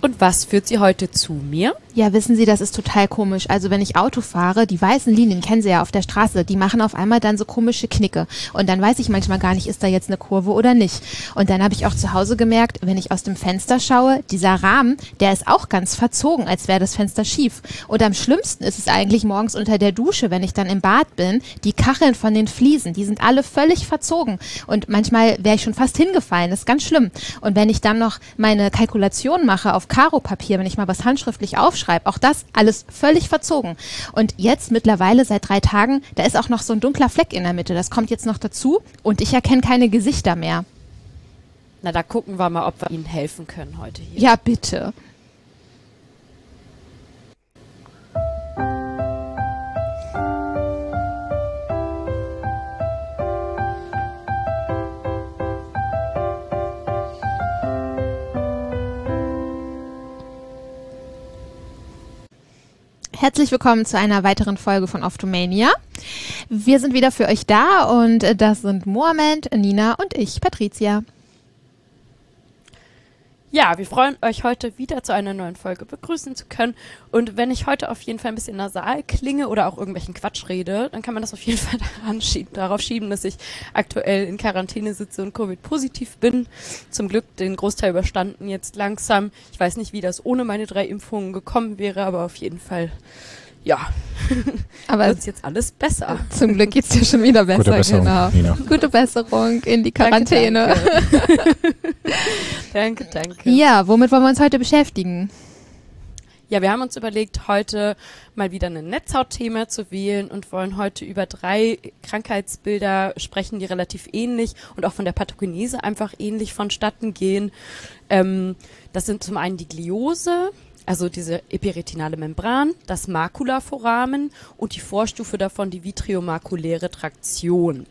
Und was führt Sie heute zu mir? Ja, wissen Sie, das ist total komisch. Also wenn ich Auto fahre, die weißen Linien, kennen Sie ja auf der Straße, die machen auf einmal dann so komische Knicke. Und dann weiß ich manchmal gar nicht, ist da jetzt eine Kurve oder nicht. Und dann habe ich auch zu Hause gemerkt, wenn ich aus dem Fenster schaue, dieser Rahmen, der ist auch ganz verzogen, als wäre das Fenster schief. Und am schlimmsten ist es eigentlich morgens unter der Dusche, wenn ich dann im Bad bin, die Kacheln von den Fliesen, die sind alle völlig verzogen. Und manchmal wäre ich schon fast hingefallen, das ist ganz schlimm. Und wenn ich dann noch meine Kalkulation mache auf Karo-Papier, wenn ich mal was handschriftlich aufschreibe, auch das alles völlig verzogen. Und jetzt mittlerweile seit 3 Tagen, da ist auch noch so ein dunkler Fleck in der Mitte. Das kommt jetzt noch dazu und ich erkenne keine Gesichter mehr. Na, da gucken wir mal, ob wir Ihnen helfen können heute hier. Ja, bitte. Herzlich willkommen zu einer weiteren Folge von Ophthalmania. Wir sind wieder für euch da und das sind Mohamed, Nina und ich, Patricia. Ja, wir freuen euch heute wieder zu einer neuen Folge begrüßen zu können. Und wenn ich heute auf jeden Fall ein bisschen nasal klinge oder auch irgendwelchen Quatsch rede, dann kann man das auf jeden Fall darauf schieben, dass ich aktuell in Quarantäne sitze und Covid-positiv bin. Zum Glück den Großteil überstanden jetzt langsam. Ich weiß nicht, wie das ohne meine 3 Impfungen gekommen wäre, aber auf jeden Fall, ja, aber wird jetzt alles besser. Zum Glück geht's dir schon wieder besser. Gute Besserung, genau. Nina. Gute Besserung in die Quarantäne. Danke. Danke. Ja, womit wollen wir uns heute beschäftigen? Ja, wir haben uns überlegt, heute mal wieder ein Netzhautthema zu wählen und wollen heute über 3 Krankheitsbilder sprechen, die relativ ähnlich und auch von der Pathogenese einfach ähnlich vonstatten gehen. Das sind zum einen die Gliose, also diese epiretinale Membran, das Makulaforamen und die Vorstufe davon die vitreomakuläre Traktion.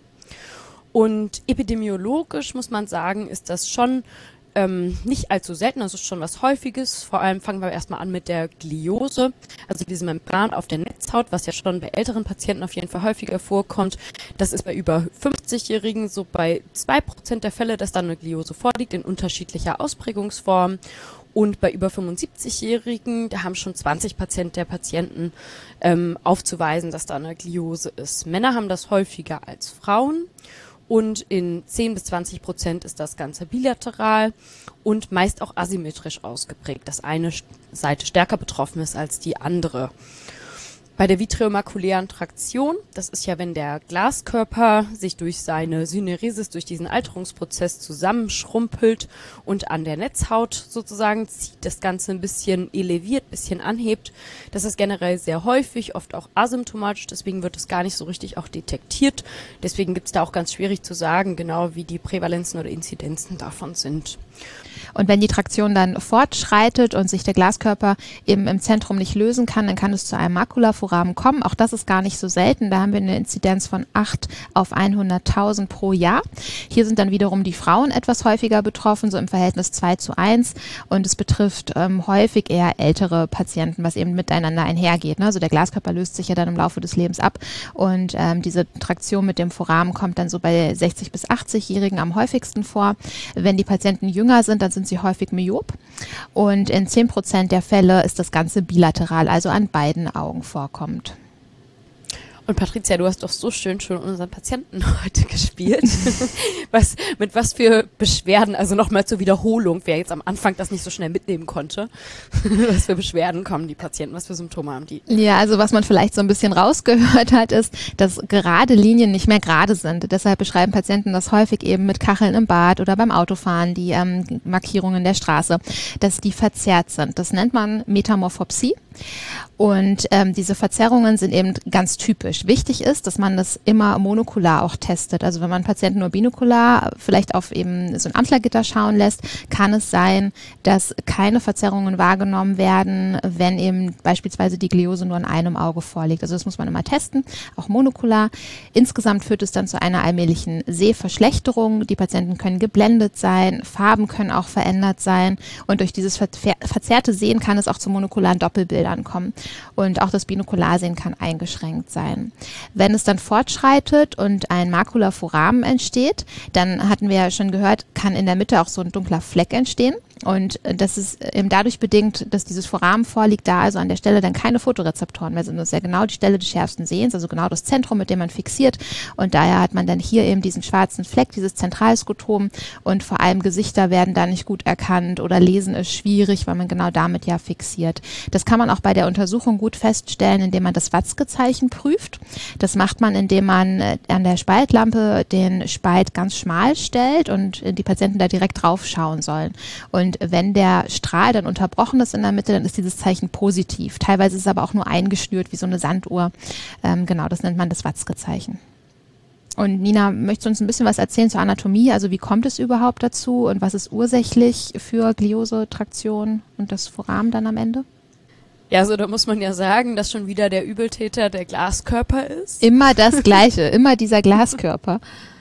Und epidemiologisch muss man sagen, ist das schon nicht allzu selten, das ist schon was Häufiges. Vor allem fangen wir erstmal an mit der Gliose, also diese Membran auf der Netzhaut, was ja schon bei älteren Patienten auf jeden Fall häufiger vorkommt. Das ist bei über 50-Jährigen so bei 2% der Fälle, dass dann eine Gliose vorliegt, in unterschiedlicher Ausprägungsform. Und bei über 75-Jährigen, da haben schon 20% der Patienten aufzuweisen, dass da eine Gliose ist. Männer haben das häufiger als Frauen. Und in 10-20% ist das Ganze bilateral und meist auch asymmetrisch ausgeprägt, dass eine Seite stärker betroffen ist als die andere. Bei der vitreomakulären Traktion, das ist ja, wenn der Glaskörper sich durch seine Syneresis, durch diesen Alterungsprozess zusammenschrumpelt und an der Netzhaut sozusagen zieht, das Ganze ein bisschen eleviert, ein bisschen anhebt. Das ist generell sehr häufig, oft auch asymptomatisch, deswegen wird es gar nicht so richtig auch detektiert. Deswegen gibt es da auch ganz schwierig zu sagen, genau wie die Prävalenzen oder Inzidenzen davon sind. Und wenn die Traktion dann fortschreitet und sich der Glaskörper eben im Zentrum nicht lösen kann, dann kann es zu einem Makulaforamen kommen. Auch das ist gar nicht so selten. Da haben wir eine Inzidenz von 8 auf 100.000 pro Jahr. Hier sind dann wiederum die Frauen etwas häufiger betroffen, so im Verhältnis 2:1. Und es betrifft häufig eher ältere Patienten, was eben miteinander einhergeht. Ne? Also der Glaskörper löst sich ja dann im Laufe des Lebens ab. Und diese Traktion mit dem Foramen kommt dann so bei 60- bis 80-Jährigen am häufigsten vor. Wenn die Patienten jünger sind, dann sind sie häufig myop und in 10% der Fälle ist das Ganze bilateral, also an beiden Augen vorkommt. Und Patricia, du hast doch so schön schon unseren Patienten heute gespielt. Mit was für Beschwerden, also nochmal zur Wiederholung, wer jetzt am Anfang das nicht so schnell mitnehmen konnte, was für Beschwerden kommen die Patienten, was für Symptome haben die? Ja, also was man vielleicht so ein bisschen rausgehört hat, ist, dass gerade Linien nicht mehr gerade sind. Deshalb beschreiben Patienten das häufig eben mit Kacheln im Bad oder beim Autofahren, die Markierungen der Straße, dass die verzerrt sind. Das nennt man Metamorphopsie. Und diese Verzerrungen sind eben ganz typisch. Wichtig ist, dass man das immer monokular auch testet. Also wenn man Patienten nur binokular vielleicht auf eben so ein Amslergitter schauen lässt, kann es sein, dass keine Verzerrungen wahrgenommen werden, wenn eben beispielsweise die Gliose nur in einem Auge vorliegt. Also das muss man immer testen, auch monokular. Insgesamt führt es dann zu einer allmählichen Sehverschlechterung. Die Patienten können geblendet sein, Farben können auch verändert sein und durch dieses verzerrte Sehen kann es auch zu monokularen Doppelbildern kommen. Und auch das Binokularsehen kann eingeschränkt sein. Wenn es dann fortschreitet und ein Makulaforamen entsteht, dann hatten wir ja schon gehört, kann in der Mitte auch so ein dunkler Fleck entstehen. Und das ist eben dadurch bedingt, dass dieses Foramen vorliegt, da also an der Stelle dann keine Photorezeptoren mehr sind. Das ist ja genau die Stelle des schärfsten Sehens, also genau das Zentrum, mit dem man fixiert. Und daher hat man dann hier eben diesen schwarzen Fleck, dieses Zentralskotom, und vor allem Gesichter werden da nicht gut erkannt oder Lesen ist schwierig, weil man genau damit ja fixiert. Das kann man auch bei der Untersuchung gut feststellen, indem man das Watzke-Zeichen prüft. Das macht man, indem man an der Spaltlampe den Spalt ganz schmal stellt und die Patienten da direkt drauf schauen sollen. Und wenn der Strahl dann unterbrochen ist in der Mitte, dann ist dieses Zeichen positiv. Teilweise ist es aber auch nur eingeschnürt wie so eine Sanduhr. Genau, das nennt man das Watzke-Zeichen. Und Nina, möchtest du uns ein bisschen was erzählen zur Anatomie? Also wie kommt es überhaupt dazu und was ist ursächlich für Gliose-Traktion und das Foramen dann am Ende? Ja, also da muss man ja sagen, dass schon wieder der Übeltäter der Glaskörper ist. Immer das Gleiche, immer dieser Glaskörper.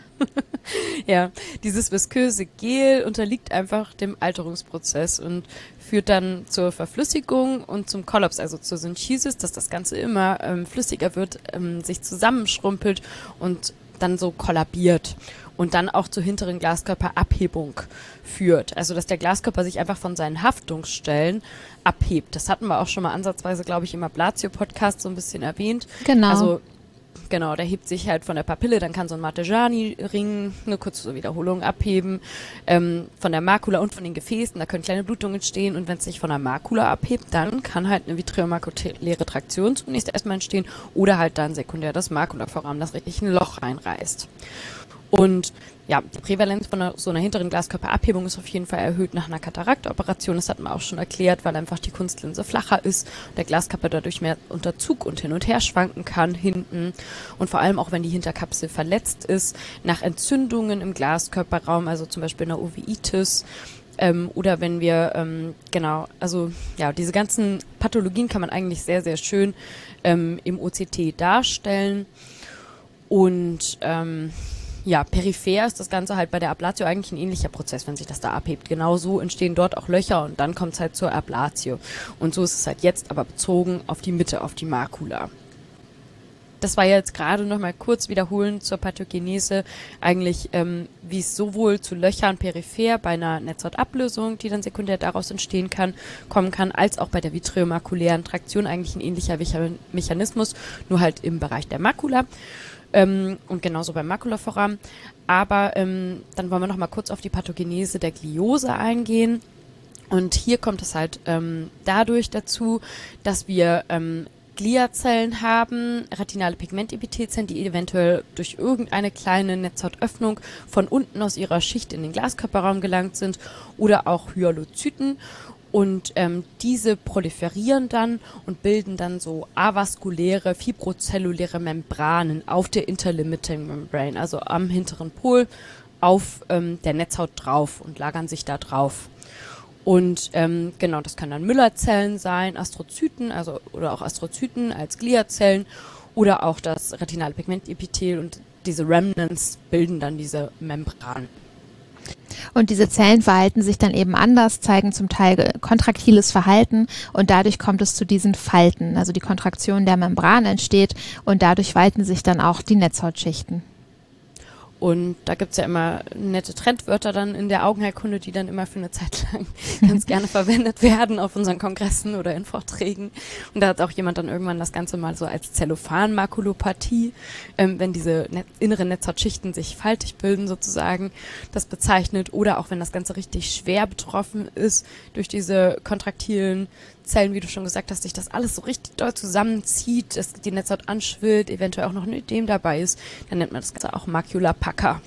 Ja, dieses visköse Gel unterliegt einfach dem Alterungsprozess und führt dann zur Verflüssigung und zum Kollaps, also zur Synchisis, dass das Ganze immer flüssiger wird, sich zusammenschrumpelt und dann so kollabiert und dann auch zur hinteren Glaskörperabhebung führt. Also dass der Glaskörper sich einfach von seinen Haftungsstellen abhebt. Das hatten wir auch schon mal ansatzweise, glaube ich, im Ablatio-Podcast so ein bisschen erwähnt. Genau. Also genau, der hebt sich halt von der Papille, dann kann so ein Matrejani-Ring eine kurze Wiederholung abheben, von der Makula und von den Gefäßen, da können kleine Blutungen entstehen und wenn es sich von der Makula abhebt, dann kann halt eine vitreomakuläre Traktion zunächst erstmal entstehen oder halt dann sekundär das Makulaforamen, das richtig ein Loch reinreißt. Und ja, die Prävalenz von so einer hinteren Glaskörperabhebung ist auf jeden Fall erhöht nach einer Kataraktoperation. Das hatten wir auch schon erklärt, weil einfach die Kunstlinse flacher ist, der Glaskörper dadurch mehr unter Zug und hin und her schwanken kann hinten. Und vor allem auch, wenn die Hinterkapsel verletzt ist, nach Entzündungen im Glaskörperraum, also zum Beispiel einer Uveitis, oder wenn wir, also ja, diese ganzen Pathologien kann man eigentlich sehr, sehr schön im OCT darstellen. Und ja, peripher ist das Ganze halt bei der Ablatio eigentlich ein ähnlicher Prozess, wenn sich das da abhebt. Genau so entstehen dort auch Löcher und dann kommt es halt zur Ablatio. Und so ist es halt jetzt aber bezogen auf die Mitte, auf die Makula. Das war jetzt gerade noch mal kurz wiederholend zur Pathogenese, eigentlich wie es sowohl zu Löchern peripher bei einer Netzhautablösung, die dann sekundär daraus entstehen kann, kommen kann, als auch bei der vitreomakulären Traktion eigentlich ein ähnlicher Mechanismus, nur halt im Bereich der Makula. Und genauso beim Makulaforamen. Aber dann wollen wir noch mal kurz auf die Pathogenese der Gliose eingehen. Und hier kommt es halt dadurch dazu, dass wir Gliazellen haben, retinale Pigmentepithelzellen, die eventuell durch irgendeine kleine Netzhautöffnung von unten aus ihrer Schicht in den Glaskörperraum gelangt sind oder auch Hyalozyten. Und diese proliferieren dann und bilden dann so avaskuläre, fibrozelluläre Membranen auf der Interlimiting Membrane, also am hinteren Pol auf der Netzhaut drauf und lagern sich da drauf. Und genau, das können dann Müllerzellen sein, Astrozyten, also oder auch Astrozyten als Gliazellen oder auch das retinale Pigmentepithel und diese Remnants bilden dann diese Membran. Und diese Zellen verhalten sich dann eben anders, zeigen zum Teil kontraktiles Verhalten und dadurch kommt es zu diesen Falten. Also die Kontraktion der Membran entsteht und dadurch falten sich dann auch die Netzhautschichten. Und da gibt's ja immer nette Trendwörter dann in der Augenheilkunde, die dann immer für eine Zeit lang ganz gerne verwendet werden auf unseren Kongressen oder in Vorträgen. Und da hat auch jemand dann irgendwann das Ganze mal so als Zellophan-Makulopathie, wenn diese inneren Netzhautschichten sich faltig bilden sozusagen, das bezeichnet. Oder auch wenn das Ganze richtig schwer betroffen ist durch diese kontraktilen Zellen, wie du schon gesagt hast, sich das alles so richtig doll zusammenzieht, dass die Netzhaut anschwillt, eventuell auch noch ein Ödem dabei ist, dann nennt man das Ganze auch Macula Pucker.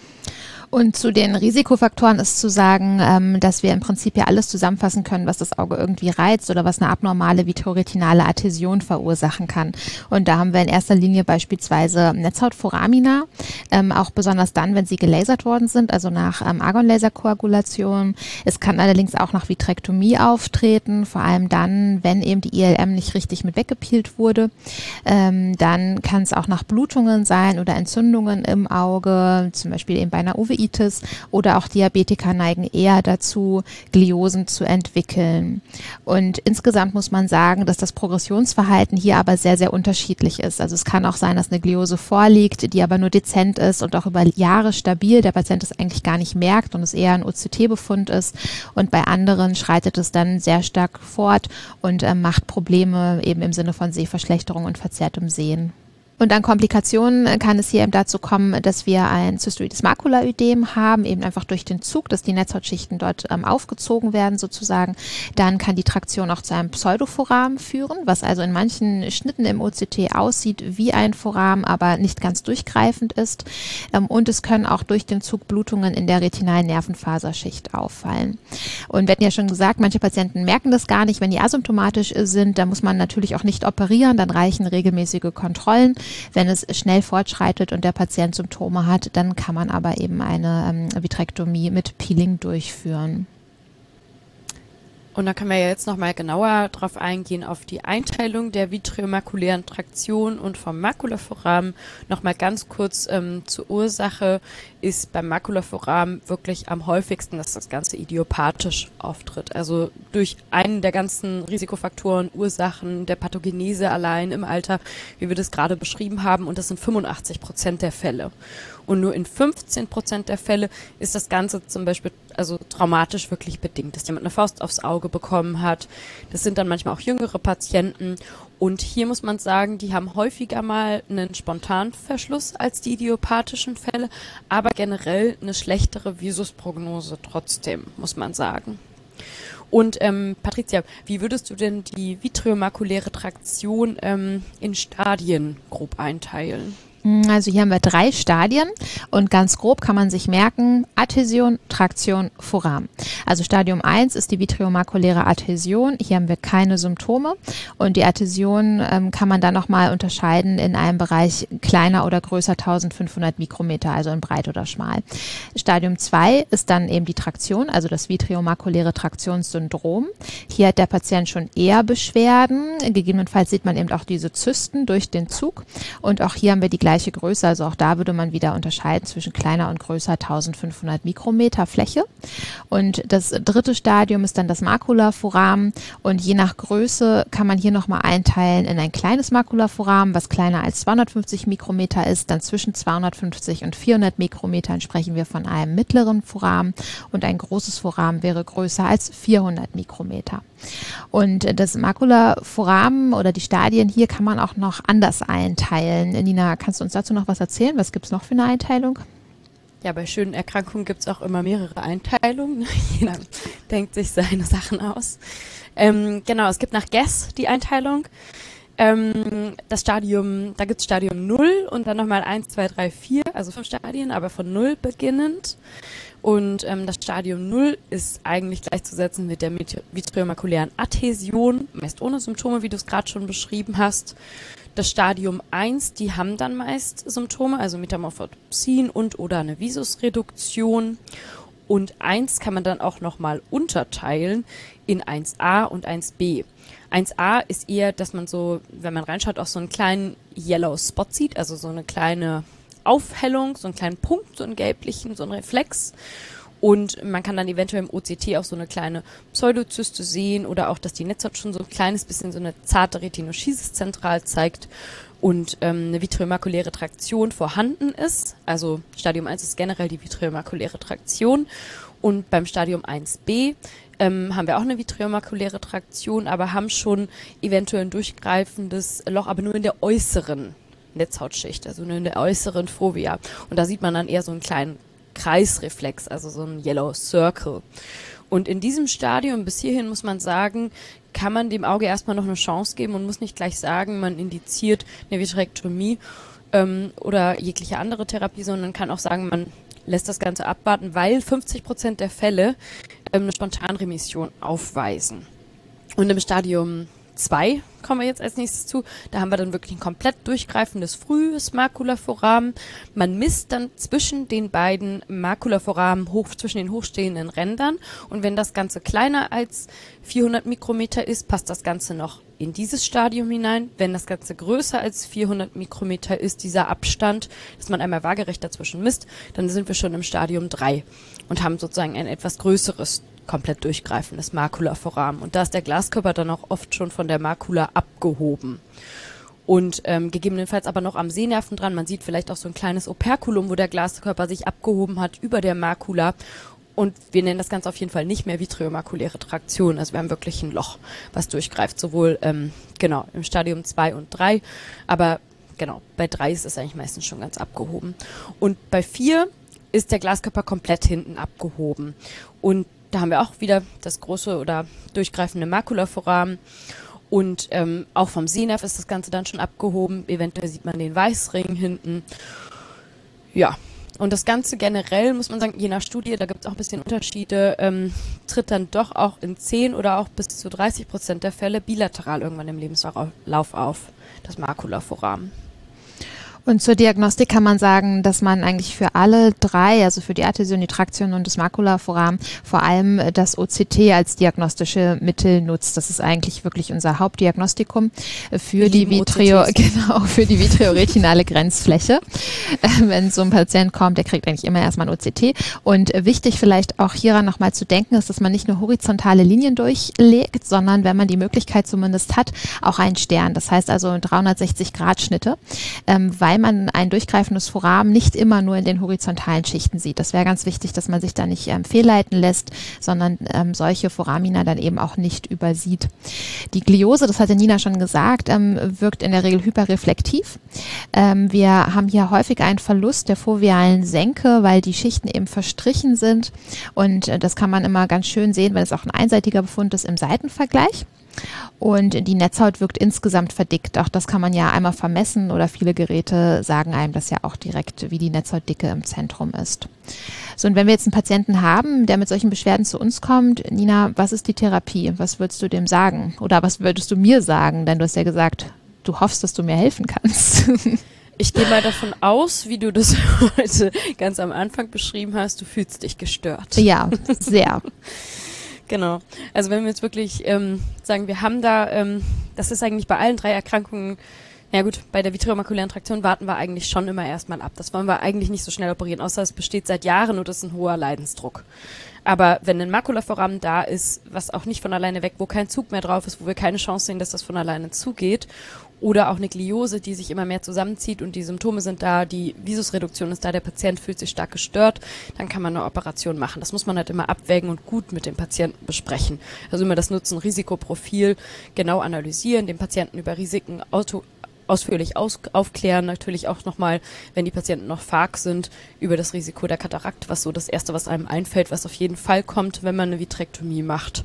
Und zu den Risikofaktoren ist zu sagen, dass wir im Prinzip ja alles zusammenfassen können, was das Auge irgendwie reizt oder was eine abnormale vitreoretinale Adhäsion verursachen kann. Und da haben wir in erster Linie beispielsweise Netzhautforamina, auch besonders dann, wenn sie gelasert worden sind, also nach Argonlaserkoagulation. Es kann allerdings auch nach Vitrektomie auftreten, vor allem dann, wenn eben die ILM nicht richtig mit weggepielt wurde. Dann kann es auch nach Blutungen sein oder Entzündungen im Auge, zum Beispiel eben bei einer Uveitis Uveitis oder auch Diabetiker neigen eher dazu, Gliosen zu entwickeln. Und insgesamt muss man sagen, dass das Progressionsverhalten hier aber sehr, sehr unterschiedlich ist. Also es kann auch sein, dass eine Gliose vorliegt, die aber nur dezent ist und auch über Jahre stabil, der Patient es eigentlich gar nicht merkt und es eher ein OCT-Befund ist. Und bei anderen schreitet es dann sehr stark fort und macht Probleme eben im Sinne von Sehverschlechterung und verzerrtem Sehen. Und an Komplikationen kann es hier eben dazu kommen, dass wir ein Cystoides Makulaödem haben, eben einfach durch den Zug, dass die Netzhautschichten dort aufgezogen werden sozusagen. Dann kann die Traktion auch zu einem Pseudoforam führen, was also in manchen Schnitten im OCT aussieht wie ein Foram, aber nicht ganz durchgreifend ist. Und es können auch durch den Zug Blutungen in der retinalen Nervenfaserschicht auffallen. Und wir hatten ja schon gesagt, manche Patienten merken das gar nicht, wenn die asymptomatisch sind. Da muss man natürlich auch nicht operieren, dann reichen regelmäßige Kontrollen. Wenn es schnell fortschreitet und der Patient Symptome hat, dann kann man aber eben eine Vitrektomie mit Peeling durchführen. Und da können wir ja jetzt nochmal genauer drauf eingehen, auf die Einteilung der vitreomakulären Traktion und vom Makulaforamen. Nochmal ganz kurz zur Ursache ist beim Makulaforamen wirklich am häufigsten, dass das Ganze idiopathisch auftritt. Also durch einen der ganzen Risikofaktoren, Ursachen der Pathogenese allein im Alter, wie wir das gerade beschrieben haben. Und das sind 85% der Fälle. Und nur in 15% der Fälle ist das Ganze zum Beispiel also traumatisch wirklich bedingt, dass jemand eine Faust aufs Auge bekommen hat. Das sind dann manchmal auch jüngere Patienten. Und hier muss man sagen, die haben häufiger mal einen Spontanverschluss als die idiopathischen Fälle, aber generell eine schlechtere Visusprognose trotzdem, muss man sagen. Und Patricia, wie würdest du denn die vitreomakuläre Traktion in Stadien grob einteilen? Also hier haben wir 3 Stadien und ganz grob kann man sich merken, Adhäsion, Traktion, Foram. Also Stadium 1 ist die vitreomakuläre Adhäsion. Hier haben wir keine Symptome und die Adhäsion kann man dann nochmal unterscheiden in einem Bereich kleiner oder größer 1500 Mikrometer, also in breit oder schmal. Stadium 2 ist dann eben die Traktion, also das vitreomakuläre Traktionssyndrom. Hier hat der Patient schon eher Beschwerden. Gegebenenfalls sieht man eben auch diese Zysten durch den Zug und auch hier haben wir die gleiche Größe, also auch da würde man wieder unterscheiden zwischen kleiner und größer 1500 Mikrometer Fläche. Und das 3. Stadium ist dann das Makulaforamen und je nach Größe kann man hier nochmal einteilen in ein kleines Makulaforamen, was kleiner als 250 Mikrometer ist, dann zwischen 250 und 400 Mikrometern sprechen wir von einem mittleren Foramen und ein großes Foramen wäre größer als 400 Mikrometer. Und das Makulaforamen oder die Stadien hier kann man auch noch anders einteilen. Nina, kannst du uns dazu noch was erzählen? Was gibt es noch für eine Einteilung? Ja, bei schönen Erkrankungen gibt es auch immer mehrere Einteilungen. Jeder denkt sich seine Sachen aus. Genau, es gibt nach Guess die Einteilung. Das Stadium, da gibt es Stadium 0 und dann nochmal 1, 2, 3, 4, also 5 Stadien, aber von 0 beginnend. Und das Stadium 0 ist eigentlich gleichzusetzen mit der vitreomakulären Adhäsion, meist ohne Symptome, wie du es gerade schon beschrieben hast. Das Stadium 1, die haben dann meist Symptome, also Metamorphopsin und oder eine Visusreduktion. Und 1 kann man dann auch nochmal unterteilen in 1a und 1b. 1a ist eher, dass man so, wenn man reinschaut, auch so einen kleinen Yellow Spot sieht, also so eine kleine Aufhellung, so einen kleinen Punkt, so einen gelblichen, so einen Reflex. Und man kann dann eventuell im OCT auch so eine kleine Pseudozyste sehen oder auch, dass die Netzhaut schon so ein kleines bisschen so eine zarte Retinoschisis zentral zeigt und eine vitreomakuläre Traktion vorhanden ist. Also Stadium 1 ist generell die vitreomakuläre Traktion und beim Stadium 1b haben wir auch eine vitreomakuläre Traktion, aber haben schon eventuell ein durchgreifendes Loch, aber nur in der äußeren Netzhautschicht, also nur in der äußeren Fovea. Und da sieht man dann eher so einen kleinen Kreisreflex, also so ein Yellow Circle. Und in diesem Stadium, bis hierhin muss man sagen, kann man dem Auge erstmal noch eine Chance geben und muss nicht gleich sagen, man indiziert eine Vitrektomie oder jegliche andere Therapie, sondern kann auch sagen, man lässt das Ganze abwarten, weil 50% der Fälle eine Spontanremission aufweisen. Und im Stadium 2 kommen wir jetzt als nächstes zu. Da haben wir dann wirklich ein komplett durchgreifendes frühes Makulaforamen. Man misst dann zwischen den beiden Makulaforamen zwischen den hochstehenden Rändern. Und wenn das Ganze kleiner als 400 Mikrometer ist, passt das Ganze noch in dieses Stadium hinein. Wenn das Ganze größer als 400 Mikrometer ist, dieser Abstand, dass man einmal waagerecht dazwischen misst, dann sind wir schon im Stadium 3 und haben sozusagen ein etwas größeres komplett durchgreifendes Makulaforamen. Und da ist der Glaskörper dann auch oft schon von der Makula abgehoben. Und gegebenenfalls aber noch am Sehnerven dran. Man sieht vielleicht auch so ein kleines Operculum, wo der Glaskörper sich abgehoben hat über der Makula. Und wir nennen das Ganze auf jeden Fall nicht mehr vitriomakuläre Traktion. Also wir haben wirklich ein Loch, was durchgreift, sowohl im Stadium 2 und 3. Aber genau, bei 3 ist es eigentlich meistens schon ganz abgehoben. Und bei 4 ist der Glaskörper komplett hinten abgehoben. Und da haben wir auch wieder das große oder durchgreifende Makulaforamen. Und auch vom Sehnerv ist das Ganze dann schon abgehoben. Eventuell sieht man den Weißring hinten. Ja, und das Ganze generell, muss man sagen, je nach Studie, da gibt es auch ein bisschen Unterschiede, tritt dann doch auch in 10 oder auch bis zu 30% der Fälle bilateral irgendwann im Lebenslauf auf, das Makulaforamen. Und zur Diagnostik kann man sagen, dass man eigentlich für alle drei, also für die Adhäsion, die Traktion und das Makulaforamen, vor allem das OCT als diagnostische Mittel nutzt. Das ist eigentlich wirklich unser Hauptdiagnostikum für die vitreoretinale Grenzfläche. Wenn so ein Patient kommt, der kriegt eigentlich immer erstmal ein OCT. Und wichtig vielleicht auch hieran nochmal zu denken ist, dass man nicht nur horizontale Linien durchlegt, sondern wenn man die Möglichkeit zumindest hat, auch einen Stern. Das heißt also 360-Grad-Schnitte, weil man ein durchgreifendes Foramen nicht immer nur in den horizontalen Schichten sieht. Das wäre ganz wichtig, dass man sich da nicht fehlleiten lässt, sondern solche Foramina dann eben auch nicht übersieht. Die Gliose, das hatte Nina schon gesagt, wirkt in der Regel hyperreflektiv. Wir haben hier häufig einen Verlust der fovealen Senke, weil die Schichten eben verstrichen sind, und das kann man immer ganz schön sehen, weil es auch ein einseitiger Befund ist im Seitenvergleich. Und die Netzhaut wirkt insgesamt verdickt. Auch das kann man ja einmal vermessen, oder viele Geräte sagen einem das ja auch direkt, wie die Netzhautdicke im Zentrum ist. So, und wenn wir jetzt einen Patienten haben, der mit solchen Beschwerden zu uns kommt, Nina, was ist die Therapie? Was würdest du dem sagen? Oder was würdest du mir sagen? Denn du hast ja gesagt, du hoffst, dass du mir helfen kannst. Ich gehe mal davon aus, wie du das heute ganz am Anfang beschrieben hast, du fühlst dich gestört. Ja, sehr. Genau. Also wenn wir jetzt wirklich sagen, wir haben da, das ist eigentlich bei allen 3 Erkrankungen, ja gut, bei der vitreomakulären Traktion warten wir eigentlich schon immer erstmal ab. Das wollen wir eigentlich nicht so schnell operieren, außer es besteht seit Jahren und es ist ein hoher Leidensdruck. Aber wenn ein Makulaforamen da ist, was auch nicht von alleine weg, wo kein Zug mehr drauf ist, wo wir keine Chance sehen, dass das von alleine zugeht, oder auch eine Gliose, die sich immer mehr zusammenzieht und die Symptome sind da, die Visusreduktion ist da, der Patient fühlt sich stark gestört, dann kann man eine Operation machen. Das muss man halt immer abwägen und gut mit dem Patienten besprechen. Also immer das Nutzen-Risikoprofil genau analysieren, den Patienten über Risiken ausführlich aufklären, natürlich auch nochmal, wenn die Patienten noch vag sind, über das Risiko der Katarakt, was so das Erste, was einem einfällt, was auf jeden Fall kommt, wenn man eine Vitrektomie macht.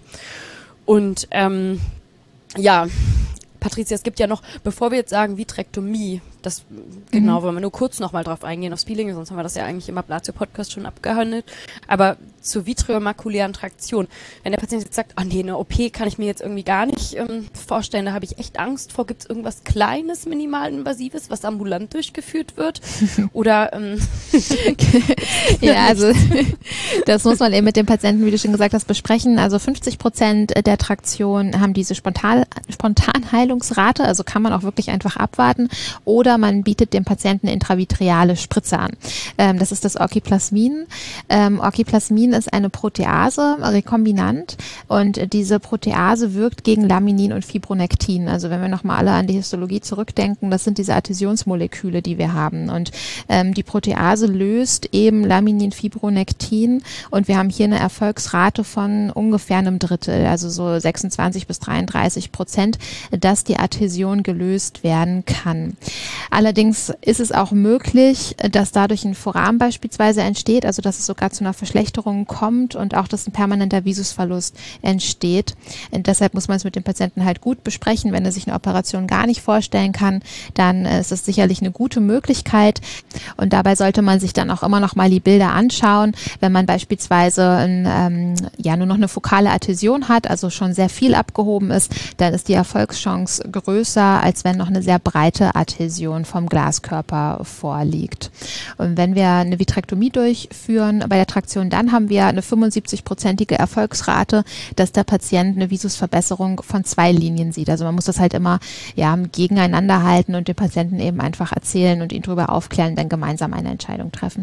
Und Patricia, es gibt ja noch, bevor wir jetzt sagen Vitrektomie, das genau, wollen wir nur kurz nochmal drauf eingehen, aufs Peeling, sonst haben wir das ja eigentlich im Ablatio-Podcast schon abgehandelt, aber zur vitreomakulären Traktion, wenn der Patient jetzt sagt, eine OP kann ich mir jetzt irgendwie gar nicht vorstellen, da habe ich echt Angst vor, gibt es irgendwas Kleines, minimalinvasives, was ambulant durchgeführt wird? Oder ja, also das muss man eben mit dem Patienten, wie du schon gesagt hast, besprechen. Also 50% der Traktion haben diese Spontanheilungsrate, also kann man auch wirklich einfach abwarten, oder man bietet dem Patienten intravitreale Spritze an. Das ist das Orchiplasmin. Orchiplasmin ist eine Protease, rekombinant, und diese Protease wirkt gegen Laminin und Fibronektin. Also wenn wir nochmal alle an die Histologie zurückdenken, das sind diese Adhäsionsmoleküle, die wir haben. Und die Protease löst eben Laminin, Fibronektin, und wir haben hier eine Erfolgsrate von ungefähr einem Drittel, also so 26-33%, dass die Adhäsion gelöst werden kann. Allerdings ist es auch möglich, dass dadurch ein Foram beispielsweise entsteht, also dass es sogar zu einer Verschlechterung kommt und auch, dass ein permanenter Visusverlust entsteht. Und deshalb muss man es mit dem Patienten halt gut besprechen. Wenn er sich eine Operation gar nicht vorstellen kann, dann ist es sicherlich eine gute Möglichkeit. Und dabei sollte man sich dann auch immer noch mal die Bilder anschauen, wenn man beispielsweise nur noch eine fokale Adhäsion hat, also schon sehr viel abgehoben ist, dann ist die Erfolgschance größer, als wenn noch eine sehr breite Adhäsion vom Glaskörper vorliegt. Und wenn wir eine Vitrektomie durchführen bei der Traktion, dann haben wir eine 75-prozentige Erfolgsrate, dass der Patient eine Visusverbesserung von 2 Linien sieht. Also man muss das halt immer gegeneinander halten und dem Patienten eben einfach erzählen und ihn darüber aufklären, dann gemeinsam eine Entscheidung treffen.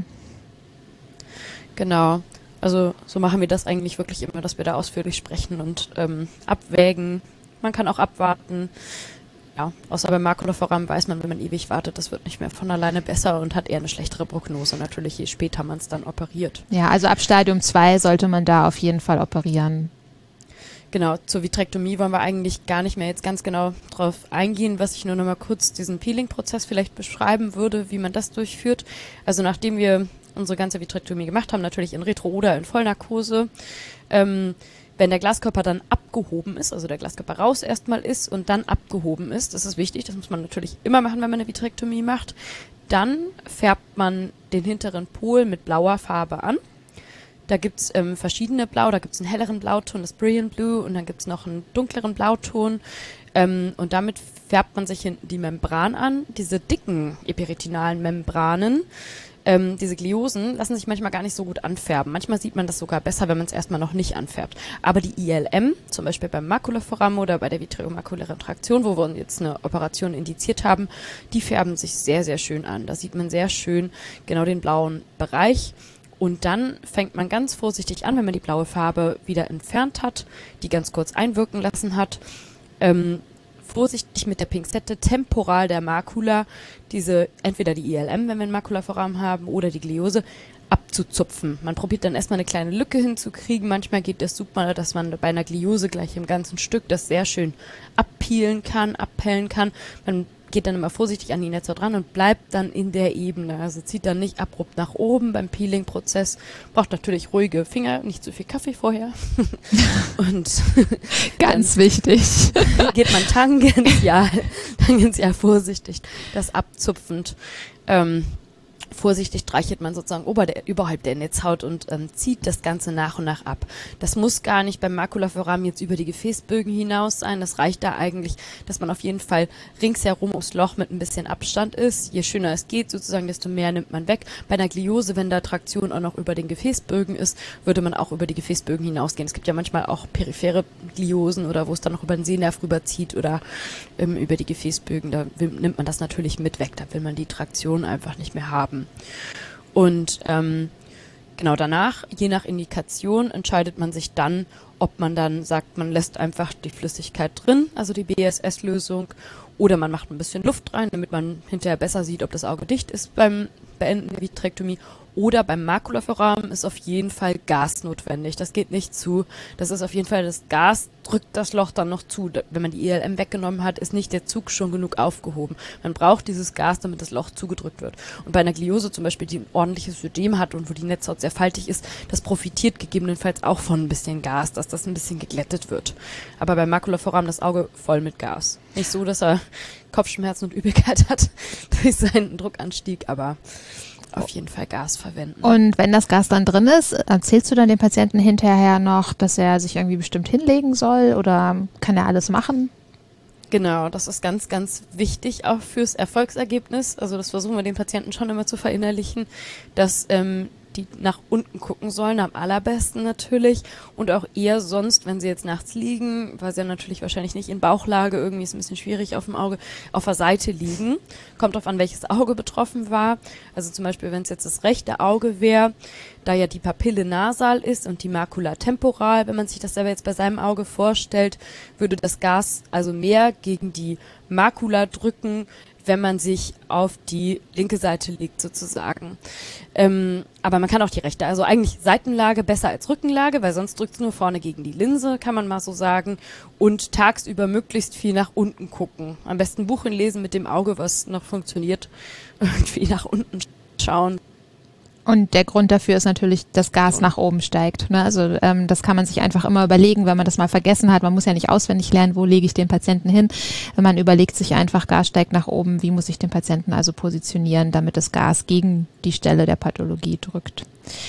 Genau. Also so machen wir das eigentlich wirklich immer, dass wir da ausführlich sprechen und abwägen. Man kann auch abwarten. Ja, außer beim Makulaforam weiß man, wenn man ewig wartet, das wird nicht mehr von alleine besser und hat eher eine schlechtere Prognose. Natürlich, je später man es dann operiert. Ja, also ab Stadium 2 sollte man da auf jeden Fall operieren. Genau, zur Vitrektomie wollen wir eigentlich gar nicht mehr jetzt ganz genau drauf eingehen, was ich nur noch mal kurz diesen Peeling-Prozess vielleicht beschreiben würde, wie man das durchführt. Also nachdem wir unsere ganze Vitrektomie gemacht haben, natürlich in Retro- oder in Vollnarkose, wenn der Glaskörper dann abgehoben ist, also der Glaskörper raus erstmal ist und dann abgehoben ist, das ist wichtig, das muss man natürlich immer machen, wenn man eine Vitrektomie macht, dann färbt man den hinteren Pol mit blauer Farbe an. Da gibt's verschiedene Blau, da gibt's einen helleren Blauton, das Brilliant Blue, und dann gibt's noch einen dunkleren Blauton. Und damit färbt man sich hinten die Membran an. Diese dicken eperitinalen Membranen, diese Gliosen, lassen sich manchmal gar nicht so gut anfärben. Manchmal sieht man das sogar besser, wenn man es erstmal noch nicht anfärbt. Aber die ILM, zum Beispiel beim Makulaforam oder bei der vitreomakulären Traktion, wo wir jetzt eine Operation indiziert haben, die färben sich sehr, sehr schön an. Da sieht man sehr schön genau den blauen Bereich. Und dann fängt man ganz vorsichtig an, wenn man die blaue Farbe wieder entfernt hat, die ganz kurz einwirken lassen hat, vorsichtig mit der Pinzette temporal der Makula entweder die ILM, wenn wir ein Makulaforam haben, oder die Gliose, abzuzupfen. Man probiert dann erstmal eine kleine Lücke hinzukriegen. Manchmal geht es super, dass man bei einer Gliose gleich im ganzen Stück das sehr schön abpellen kann. Man geht dann immer vorsichtig an die Netzhaut ran und bleibt dann in der Ebene. Also zieht dann nicht abrupt nach oben beim Peeling-Prozess. Braucht natürlich ruhige Finger, nicht zu viel Kaffee vorher. Und ganz wichtig. Geht man tangential vorsichtig, das abzupfend. Vorsichtig streichelt man sozusagen überhalb der Netzhaut und zieht das Ganze nach und nach ab. Das muss gar nicht beim Makulaforam jetzt über die Gefäßbögen hinaus sein. Das reicht da eigentlich, dass man auf jeden Fall ringsherum ums Loch mit ein bisschen Abstand ist. Je schöner es geht sozusagen, desto mehr nimmt man weg. Bei einer Gliose, wenn da Traktion auch noch über den Gefäßbögen ist, würde man auch über die Gefäßbögen hinausgehen. Es gibt ja manchmal auch periphere Gliosen oder wo es dann noch über den Sehnerv rüberzieht oder über die Gefäßbögen. Da nimmt man das natürlich mit weg. Da will man die Traktion einfach nicht mehr haben. Und genau danach, je nach Indikation, entscheidet man sich dann, ob man dann sagt, man lässt einfach die Flüssigkeit drin, also die BSS-Lösung, oder man macht ein bisschen Luft rein, damit man hinterher besser sieht, ob das Auge dicht ist beim Beenden der Vitrektomie. Oder beim Makulaforam ist auf jeden Fall Gas notwendig. Das geht nicht zu. Das ist auf jeden Fall, das Gas drückt das Loch dann noch zu. Wenn man die ILM weggenommen hat, ist nicht der Zug schon genug aufgehoben. Man braucht dieses Gas, damit das Loch zugedrückt wird. Und bei einer Gliose zum Beispiel, die ein ordentliches Ödem hat und wo die Netzhaut sehr faltig ist, das profitiert gegebenenfalls auch von ein bisschen Gas, dass das ein bisschen geglättet wird. Aber beim Makulaforam das Auge voll mit Gas. Nicht so, dass er Kopfschmerzen und Übelkeit hat durch seinen Druckanstieg, aber auf jeden Fall Gas verwenden. Und wenn das Gas dann drin ist, erzählst du dann dem Patienten hinterher noch, dass er sich irgendwie bestimmt hinlegen soll oder kann er alles machen? Genau, das ist ganz, ganz wichtig auch fürs Erfolgsergebnis. Also das versuchen wir den Patienten schon immer zu verinnerlichen, dass die nach unten gucken sollen, am allerbesten natürlich und auch eher sonst, wenn sie jetzt nachts liegen, weil sie ja natürlich wahrscheinlich nicht in Bauchlage, irgendwie ist ein bisschen schwierig auf dem Auge, auf der Seite liegen. Kommt drauf an, welches Auge betroffen war. Also zum Beispiel, wenn es jetzt das rechte Auge wäre, da ja die Papille nasal ist und die Macula temporal, wenn man sich das selber jetzt bei seinem Auge vorstellt, würde das Gas also mehr gegen die Makula drücken, wenn man sich auf die linke Seite legt sozusagen. Aber man kann auch die rechte, also eigentlich Seitenlage besser als Rückenlage, weil sonst drückt es nur vorne gegen die Linse, kann man mal so sagen. Und tagsüber möglichst viel nach unten gucken. Am besten Buch lesen mit dem Auge, was noch funktioniert. Irgendwie nach unten schauen. Und der Grund dafür ist natürlich, dass Gas nach oben steigt. Ne? Also das kann man sich einfach immer überlegen, wenn man das mal vergessen hat. Man muss ja nicht auswendig lernen, wo lege ich den Patienten hin. Man überlegt sich einfach, Gas steigt nach oben, wie muss ich den Patienten also positionieren, damit das Gas gegen die Stelle der Pathologie drückt.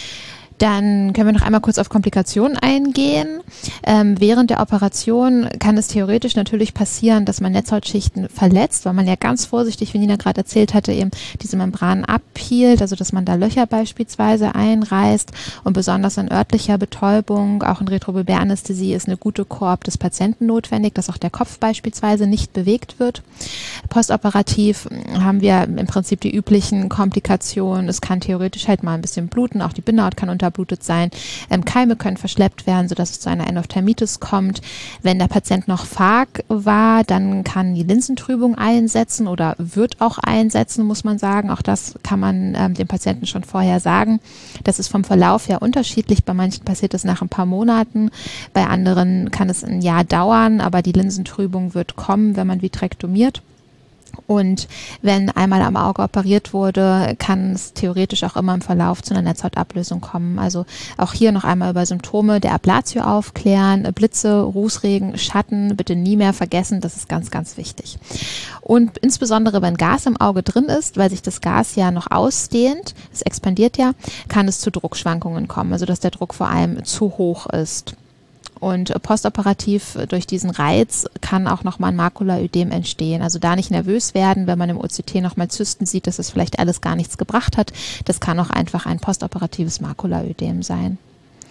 Dann können wir noch einmal kurz auf Komplikationen eingehen. Während der Operation kann es theoretisch natürlich passieren, dass man Netzhautschichten verletzt, weil man ja ganz vorsichtig, wie Nina gerade erzählt hatte, eben diese Membran abhielt, also dass man da Löcher beispielsweise einreißt. Und besonders in örtlicher Betäubung, auch in Retrobulbär-Anästhesie, ist eine gute Koop des Patienten notwendig, dass auch der Kopf beispielsweise nicht bewegt wird. Postoperativ haben wir im Prinzip die üblichen Komplikationen. Es kann theoretisch halt mal ein bisschen bluten, auch die Bindehaut kann unterblutet sein. Keime können verschleppt werden, sodass es zu einer Endophthalmitis kommt. Wenn der Patient noch Phag war, dann kann die Linsentrübung einsetzen oder wird auch einsetzen, muss man sagen. Auch das kann man dem Patienten schon vorher sagen. Das ist vom Verlauf her unterschiedlich. Bei manchen passiert es nach ein paar Monaten. Bei anderen kann es ein Jahr dauern, aber die Linsentrübung wird kommen, wenn man vitrektomiert. Und wenn einmal am Auge operiert wurde, kann es theoretisch auch immer im Verlauf zu einer Netzhautablösung kommen. Also auch hier noch einmal über Symptome der Ablatio aufklären, Blitze, Rußregen, Schatten, bitte nie mehr vergessen, das ist ganz, ganz wichtig. Und insbesondere wenn Gas im Auge drin ist, weil sich das Gas ja noch ausdehnt, es expandiert ja, kann es zu Druckschwankungen kommen, also dass der Druck vor allem zu hoch ist. Und postoperativ durch diesen Reiz kann auch nochmal ein Makulaödem entstehen. Also da nicht nervös werden, wenn man im OCT nochmal Zysten sieht, dass es vielleicht alles gar nichts gebracht hat. Das kann auch einfach ein postoperatives Makulaödem sein.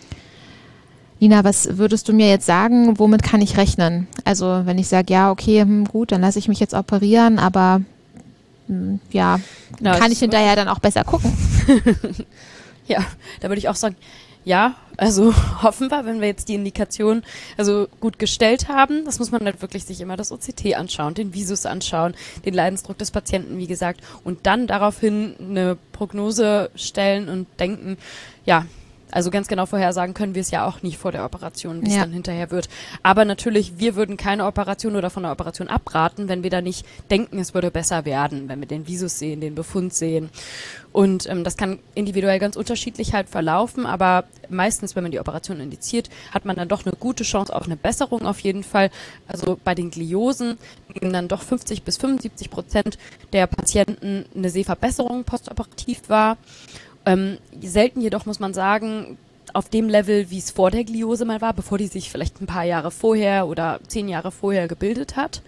Nina, was würdest du mir jetzt sagen, womit kann ich rechnen? Also wenn ich sage, ja, okay, gut, dann lasse ich mich jetzt operieren, aber ja, kann ich hinterher dann auch besser gucken? Ja, da würde ich auch sagen, ja, also hoffen wir, wenn wir jetzt die Indikation also gut gestellt haben, das muss man halt wirklich sich immer das OCT anschauen, den Visus anschauen, den Leidensdruck des Patienten, wie gesagt, und dann daraufhin eine Prognose stellen und denken, ja, also ganz genau vorhersagen können wir es ja auch nicht vor der Operation, wie es dann hinterher wird. Aber natürlich, wir würden keine Operation oder von der Operation abraten, wenn wir da nicht denken, es würde besser werden, wenn wir den Visus sehen, den Befund sehen. Und das kann individuell ganz unterschiedlich halt verlaufen, aber meistens, wenn man die Operation indiziert, hat man dann doch eine gute Chance auf eine Besserung auf jeden Fall. Also bei den Gliosen geben dann doch 50-75% der Patienten eine Sehverbesserung postoperativ wahr. Selten jedoch muss man sagen, auf dem Level, wie es vor der Gliose mal war, bevor die sich vielleicht ein paar Jahre vorher oder 10 Jahre vorher gebildet hat.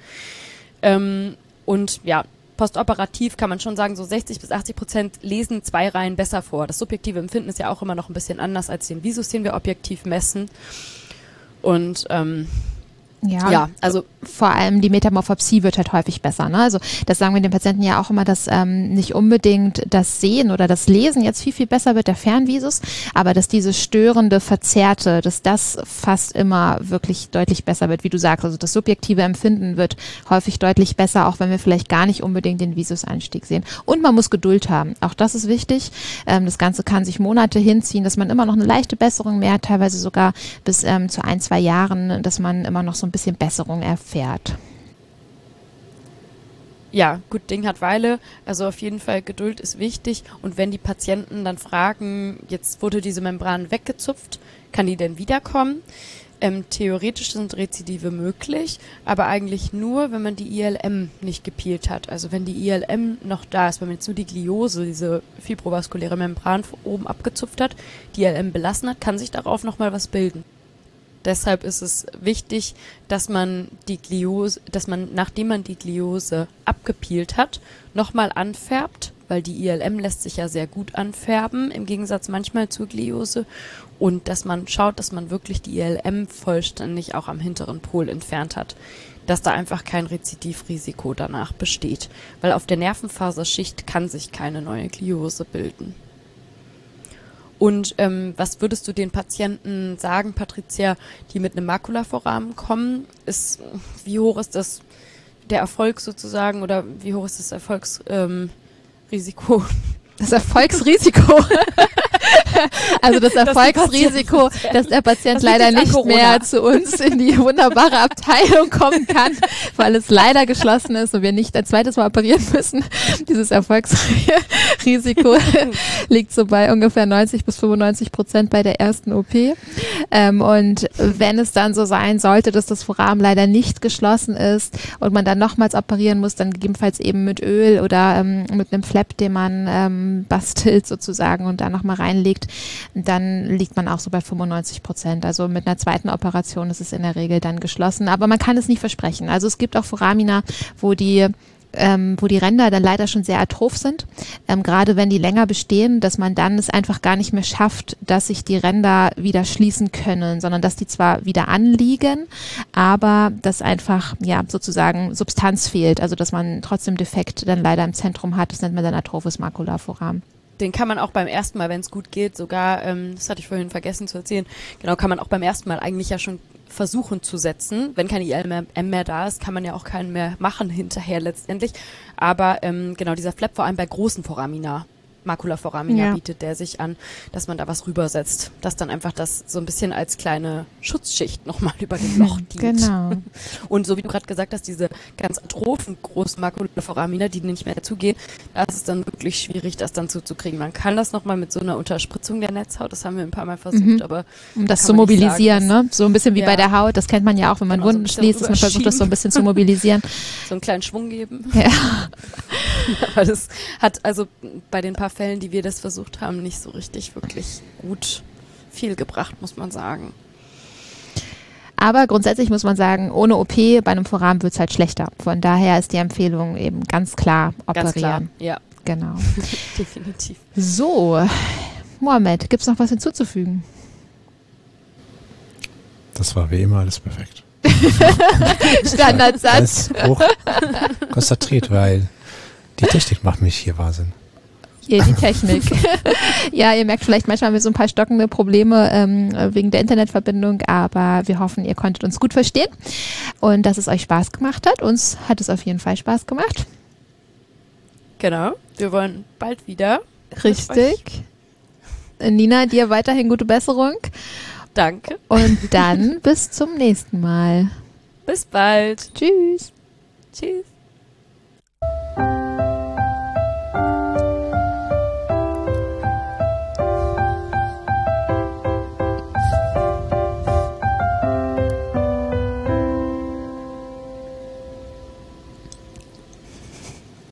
Und ja, postoperativ kann man schon sagen, so 60-80% lesen 2 Reihen besser vor. Das subjektive Empfinden ist ja auch immer noch ein bisschen anders als den Visus, den wir objektiv messen. Und ja, also vor allem die Metamorphopsie wird halt häufig besser. Ne? Also das sagen wir den Patienten ja auch immer, dass nicht unbedingt das Sehen oder das Lesen jetzt viel, viel besser wird, der Fernvisus, aber dass dieses störende, verzerrte, dass das fast immer wirklich deutlich besser wird, wie du sagst. Also das subjektive Empfinden wird häufig deutlich besser, auch wenn wir vielleicht gar nicht unbedingt den Visusanstieg sehen. Und man muss Geduld haben. Auch das ist wichtig. Das Ganze kann sich Monate hinziehen, dass man immer noch eine leichte Besserung mehr, teilweise sogar bis zu 1-2 Jahren, dass man immer noch so ein bisschen Besserung erfährt. Ja, gut Ding hat Weile, also auf jeden Fall Geduld ist wichtig und wenn die Patienten dann fragen, jetzt wurde diese Membran weggezupft, kann die denn wiederkommen? Theoretisch sind Rezidive möglich, aber eigentlich nur, wenn man die ILM nicht gepeelt hat. Also wenn die ILM noch da ist, wenn man jetzt nur die Gliose, diese fibrovaskuläre Membran oben abgezupft hat, die ILM belassen hat, kann sich darauf nochmal was bilden. Deshalb ist es wichtig, dass man nachdem man die Gliose abgepeelt hat, nochmal anfärbt, weil die ILM lässt sich ja sehr gut anfärben, im Gegensatz manchmal zur Gliose. Und dass man schaut, dass man wirklich die ILM vollständig auch am hinteren Pol entfernt hat. Dass da einfach kein Rezidivrisiko danach besteht. Weil auf der Nervenfaserschicht kann sich keine neue Gliose bilden. Und was würdest du den Patienten sagen, Patricia, die mit einem Makulavorrahmen kommen? Wie hoch ist das der Erfolg sozusagen oder wie hoch ist das Erfolgsrisiko? Das Erfolgsrisiko. Also das Erfolgsrisiko, dass der Patient leider nicht mehr zu uns in die wunderbare Abteilung kommen kann, weil es leider geschlossen ist und wir nicht ein zweites Mal operieren müssen. Dieses Erfolgsrisiko liegt so bei ungefähr 90-95% bei der ersten OP. Und wenn es dann so sein sollte, dass das Foramen leider nicht geschlossen ist und man dann nochmals operieren muss, dann gegebenenfalls eben mit Öl oder mit einem Flap, den man bastelt sozusagen und da nochmal reinlegt, dann liegt man auch so bei 95%. Also mit einer zweiten Operation ist es in der Regel dann geschlossen. Aber man kann es nicht versprechen. Also es gibt auch Foramina, wo die Ränder dann leider schon sehr atroph sind, gerade wenn die länger bestehen, dass man dann es einfach gar nicht mehr schafft, dass sich die Ränder wieder schließen können, sondern dass die zwar wieder anliegen, aber dass einfach ja sozusagen Substanz fehlt, also dass man trotzdem Defekt dann leider im Zentrum hat, das nennt man dann atrophes Makulaforamen. Den kann man auch beim ersten Mal, wenn es gut geht, sogar, das hatte ich vorhin vergessen zu erzählen, genau, kann man auch beim ersten Mal eigentlich ja schon versuchen zu setzen. Wenn keine ILM mehr da ist, kann man ja auch keinen mehr machen hinterher letztendlich. Aber genau, dieser Flap, vor allem bei großen Foramina, Makulaforamina, bietet der sich an, dass man da was rübersetzt, dass dann einfach das so ein bisschen als kleine Schutzschicht nochmal über dem Loch dient. Genau. Und so wie du gerade gesagt hast, diese ganz atrophen großen Makulaforamina, die nicht mehr zugehen, das ist dann wirklich schwierig, das dann zuzukriegen. Man kann das nochmal mit so einer Unterspritzung der Netzhaut, das haben wir ein paar Mal versucht, aber um das zu mobilisieren, sagen, ne? So ein bisschen wie bei der Haut, das kennt man ja auch, wenn man Wunden schließt, dass man versucht, das so ein bisschen zu mobilisieren. So einen kleinen Schwung geben. Ja. Aber das hat also bei den paar Fällen, die wir das versucht haben, nicht so richtig wirklich gut viel gebracht, muss man sagen. Aber grundsätzlich muss man sagen, ohne OP bei einem Foramen wird es halt schlechter. Von daher ist die Empfehlung eben ganz klar operieren. Ganz klar, ja. Genau. Definitiv. So, Mohamed, gibt es noch was hinzuzufügen? Das war wie immer alles perfekt. Standardsatz. Alles hoch konzentriert, weil die Technik macht mich hier Wahnsinn. Hier die Technik. Ja, ihr merkt vielleicht, manchmal haben wir so ein paar stockende Probleme wegen der Internetverbindung, aber wir hoffen, ihr konntet uns gut verstehen und dass es euch Spaß gemacht hat. Uns hat es auf jeden Fall Spaß gemacht. Genau, wir wollen bald wieder. Richtig. Nina, dir weiterhin gute Besserung. Danke. Und dann bis zum nächsten Mal. Bis bald. Tschüss. Tschüss.